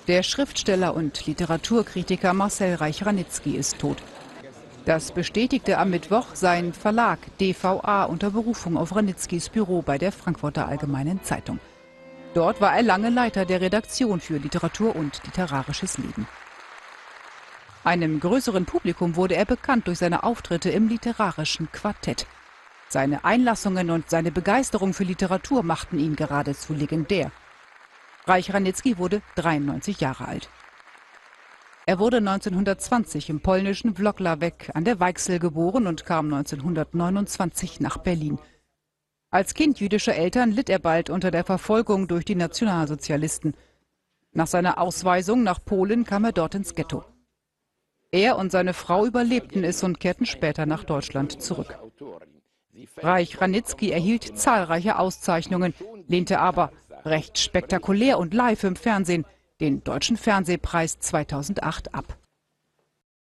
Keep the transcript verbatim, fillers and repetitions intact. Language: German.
Der Schriftsteller und Literaturkritiker Marcel Reich-Ranicki ist tot. Das bestätigte am Mittwoch sein Verlag D V A unter Berufung auf Ranickis Büro bei der Frankfurter Allgemeinen Zeitung. Dort war er lange Leiter der Redaktion für Literatur und literarisches Leben. Einem größeren Publikum wurde er bekannt durch seine Auftritte im literarischen Quartett. Seine Einlassungen und seine Begeisterung für Literatur machten ihn geradezu legendär. Reich-Ranicki wurde dreiundneunzig Jahre alt. Er wurde neunzehnhundertzwanzig im polnischen Włocławek an der Weichsel geboren und kam neunzehnhundertneunundzwanzig nach Berlin. Als Kind jüdischer Eltern litt er bald unter der Verfolgung durch die Nationalsozialisten. Nach seiner Ausweisung nach Polen kam er dort ins Ghetto. Er und seine Frau überlebten es und kehrten später nach Deutschland zurück. Reich-Ranicki erhielt zahlreiche Auszeichnungen, lehnte aber recht spektakulär und live im Fernsehen den Deutschen Fernsehpreis zweitausendacht ab.